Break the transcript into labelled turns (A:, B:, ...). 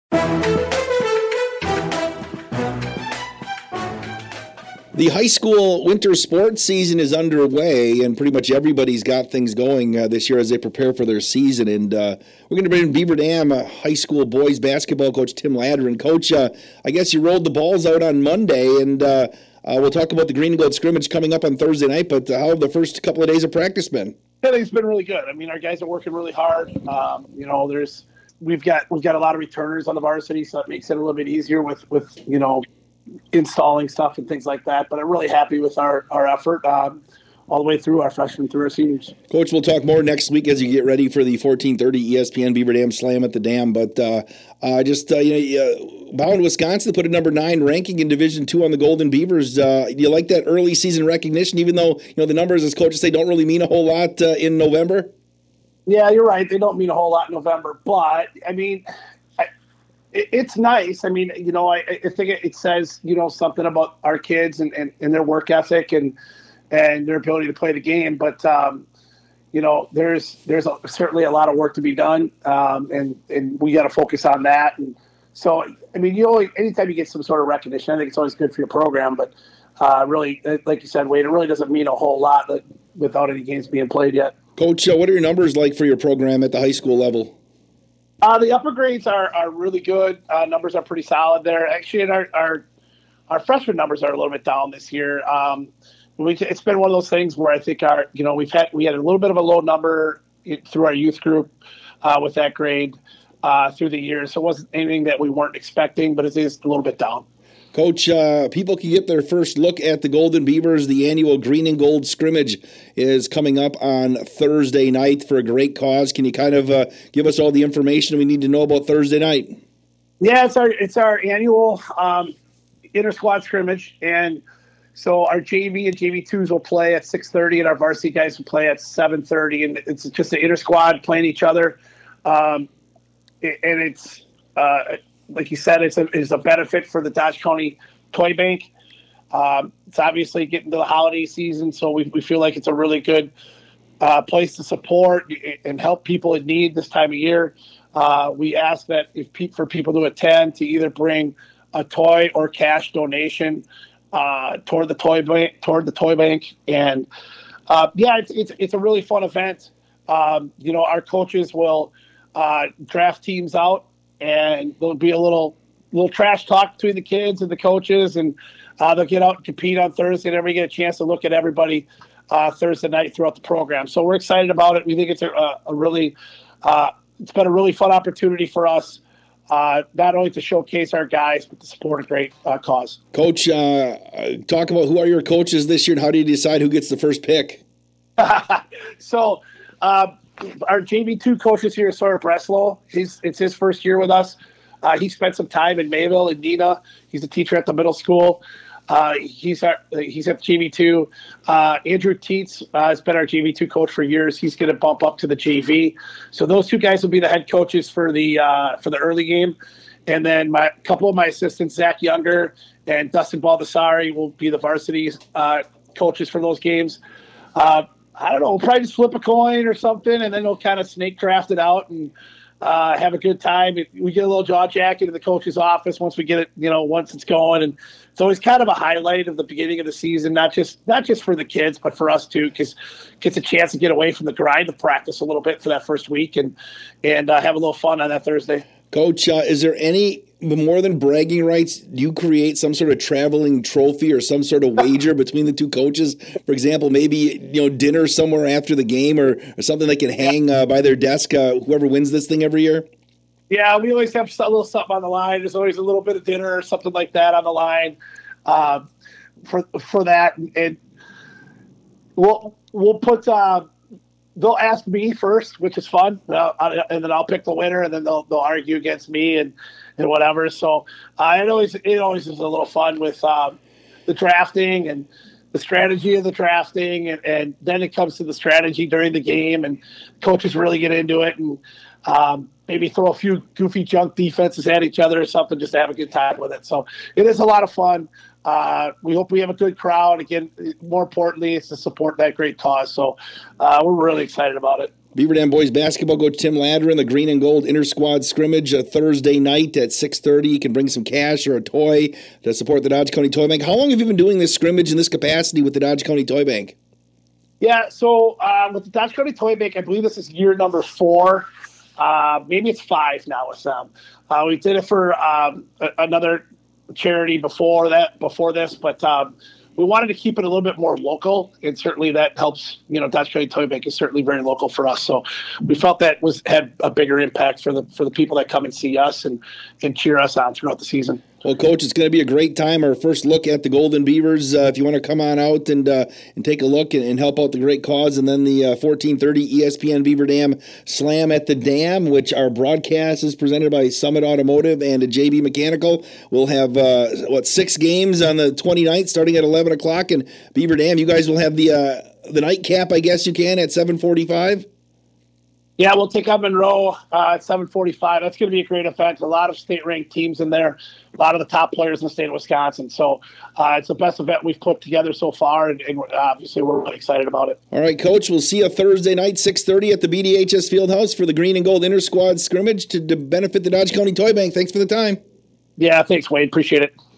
A: The high school winter sports season is underway, and pretty much everybody's got things going this year as they prepare for their season. And we're going to bring in Beaver Dam high school boys basketball coach Tim Ladron. Coach, I guess you rolled the balls out on Monday, and we'll talk about the green and gold scrimmage coming up on Thursday night. But how have the first couple of days of practice been?
B: I think it's been really good. I mean, our guys are working really hard. We've got a lot of returners on the varsity, so it makes it a little bit easier with installing stuff and things like that. But I'm really happy with our effort all the way through our freshmen through our seniors.
A: Coach, we'll talk more next week as you get ready for the 14:30 ESPN Beaver Dam Slam at the Dam. But Bowen, Wisconsin put a number 9 ranking in Division II on the Golden Beavers. Do you like that early season recognition, even though the numbers, as coaches say, don't really mean a whole lot in November?
B: Yeah, you're right. They don't mean a whole lot in November. But, I mean, it's nice. I mean, I think it says, something about our kids and their work ethic and their ability to play the game. But, there's certainly a lot of work to be done, and we got to focus on that. And so, I mean, anytime you get some sort of recognition, I think it's always good for your program. But really, like you said, Wade, it really doesn't mean a whole lot without any games being played yet.
A: Coach, what are your numbers like for your program at the high school level?
B: The upper grades are really good. Numbers are pretty solid there. Actually, and our freshman numbers are a little bit down this year. It's been one of those things where I think we had a little bit of a low number through our youth group with that grade through the year. So it wasn't anything that we weren't expecting, but it is a little bit down.
A: Coach, people can get their first look at the Golden Beavers. The annual Green and Gold scrimmage is coming up on Thursday night for a great cause. Can you kind of give us all the information we need to know about Thursday night?
B: Yeah, it's our annual inter-squad scrimmage, and so our JV and JV2s will play at 6:30, and our varsity guys will play at 7:30, and it's just an inter-squad playing each other, and it's like you said, it's a benefit for the Dodge County Toy Bank. It's obviously getting to the holiday season, so we feel like it's a really good place to support and help people in need this time of year. We ask that for people to attend to either bring a toy or cash donation toward the toy bank, and it's a really fun event. Our coaches will draft teams out, and there'll be a little trash talk between the kids and the coaches, and they'll get out and compete on Thursday, and everybody get a chance to look at everybody Thursday night throughout the program. So we're excited about it. We think it's it's been a really fun opportunity for us, not only to showcase our guys, but to support a great cause.
A: Coach, talk about who are your coaches this year, and how do you decide who gets the first pick?
B: So, our JV2 coach this year is Sawyer Breslow. It's his first year with us. He spent some time in Mayville and Neenah. He's a teacher at the middle school. He's at JV2. Andrew Teets has been our JV2 coach for years. He's going to bump up to the JV. So those two guys will be the head coaches for the early game. And then a couple of my assistants, Zach Younger and Dustin Baldessari, will be the varsity coaches for those games. I don't know, we'll probably just flip a coin or something, and then we'll kind of snake draft it out and have a good time. We get a little jaw jacking in the coach's office once we get it, once it's going. And it's always kind of a highlight of the beginning of the season, not just for the kids, but for us too, because it gets a chance to get away from the grind of practice a little bit for that first week and have a little fun on that Thursday.
A: Coach, is there any more than bragging rights? Do you create some sort of traveling trophy or some sort of wager between the two coaches? For example, maybe dinner somewhere after the game or something they can hang by their desk. Whoever wins this thing every year.
B: Yeah, we always have a little something on the line. There's always a little bit of dinner or something like that on the line for that, and we'll put. They'll ask me first, which is fun, and then I'll pick the winner, and then they'll argue against me and whatever. So it always is a little fun with the drafting and the strategy of the drafting, and then it comes to the strategy during the game, and coaches really get into it and maybe throw a few goofy junk defenses at each other or something just to have a good time with it. So it is a lot of fun. We hope we have a good crowd. Again, more importantly, it's to support that great cause. So we're really excited about it.
A: Beaver Dam boys basketball, Coach Tim Ladron, the green and gold inter-squad scrimmage Thursday night at 6:30. You can bring some cash or a toy to support the Dodge County Toy Bank. How long have you been doing this scrimmage in this capacity with the Dodge County Toy Bank?
B: Yeah, so with the Dodge County Toy Bank, I believe this is year number 4. Maybe it's 5 now with them. We did it for another charity before this, but we wanted to keep it a little bit more local, and certainly that helps. Dodge County Toy Bank is certainly very local for us, so we felt that had a bigger impact for the people that come and see us and cheer us on throughout the season.
A: Well, Coach, it's going to be a great time. Our first look at the Golden Beavers. If you want to come on out and take a look and help out the great cause, and then the 14:30 ESPN Beaver Dam Slam at the Dam, which our broadcast is presented by Summit Automotive and JB Mechanical. We'll have 6 games on the 29th, starting at 11 o'clock, and Beaver Dam. You guys will have the nightcap, I guess you can, at 7:45.
B: Yeah, we'll take up Monroe at 7:45. That's going to be a great event. A lot of state-ranked teams in there, a lot of the top players in the state of Wisconsin. So it's the best event we've put together so far, and obviously we're really excited about it.
A: All right, Coach, we'll see you Thursday night, 6:30 at the BDHS Fieldhouse for the Green and Gold Inter-Squad scrimmage to benefit the Dodge County Toy Bank. Thanks for the time.
B: Yeah, thanks, Wade. Appreciate it.